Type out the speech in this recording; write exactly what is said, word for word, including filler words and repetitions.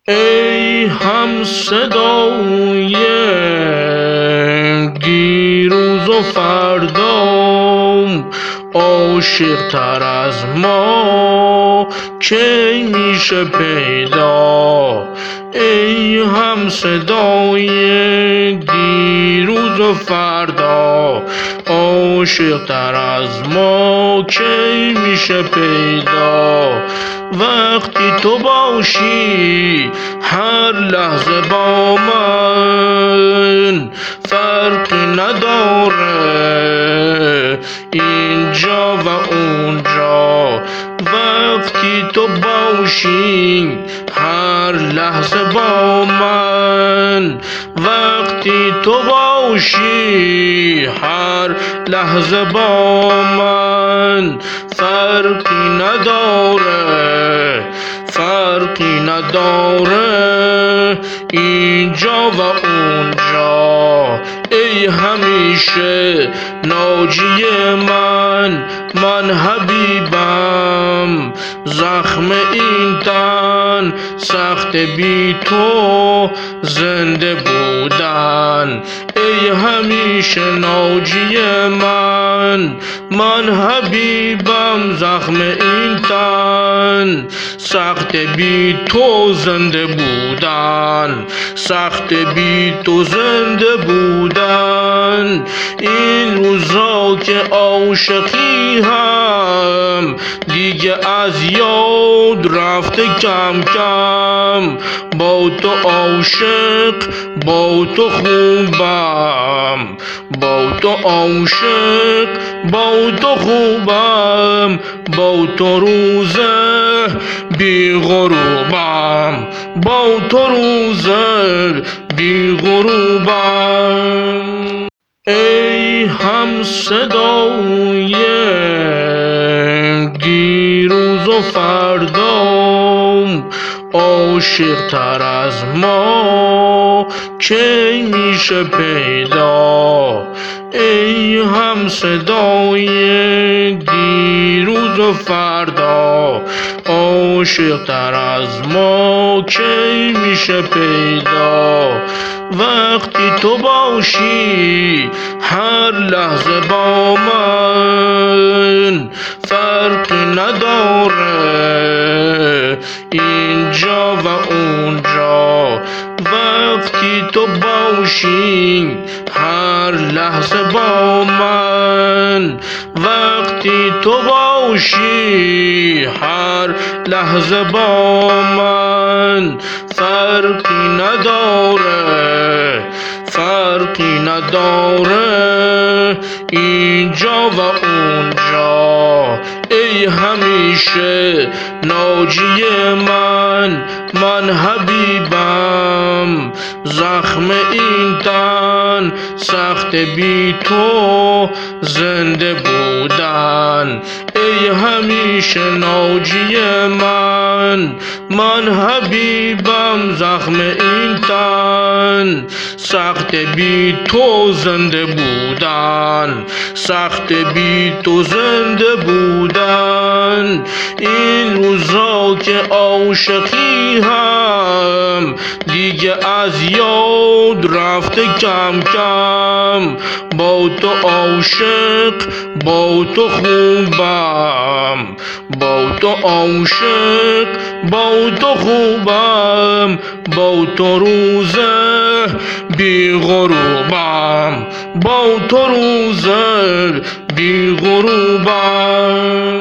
ای هم صدای دیروز و فردام، عاشق تر از ما کی میشه پیدا؟ ای هم صدای دیروز و فردا، عاشق تر از ما کی میشه پیدا؟ وقتی تو باشی هر لحظه با من، فرقی نداره اینجا و اونجا. وقتی تو باشی هر لحظه با من، وقتی تو باشی هر لحظه با من، فرقی نداره فرقی نداره اینجا و اونجا. ای همیشه ناجی من، من حبیبم، زخم این تن سخت بی تو زنده بودن. ای همیشه ناجی من، من حبیبم، زخم این تن سخت بی تو زنده بودن، سخت بی تو زنده بودن. این روزا که عاشقی هم دیگه از یاد رفته کم کم، با تو عاشق با تو خوبم، با تو عاشق با تو خوبم، با تو روزه بی غروبم، با تو روزه بی غروبم. ای هم صدای دیروز و فردام، عاشق تر از ما کی میشه پیدا؟ ای هم صدای دیروز و فردا، عاشق تر از ما کی میشه پیدا؟ وقتی تو باشی هر لحظه با من، فرقی نداره اینجا و اونجا. وقتی تو باشی هر لحظه با من، وقتی تو باشی هر لحظه با من، فرقی نداره فرقی نداره اینجا و اونجا. ای همیشه ناجی من، من حبیبم، زخم این تن سخت بی تو زنده بودن. ای همیشه ناجی من، من حبیبم، زخم این تن سخت بی تو زنده بودن، سخت بی تو زنده بودن. این روزا که عاشقی هم دیگه از یاد رفته کم کم، با تو عاشق با تو خوبم، با تو عاشق با تو خوبم، با تو روزه بی غروبم، با تو روزه بی غروبم.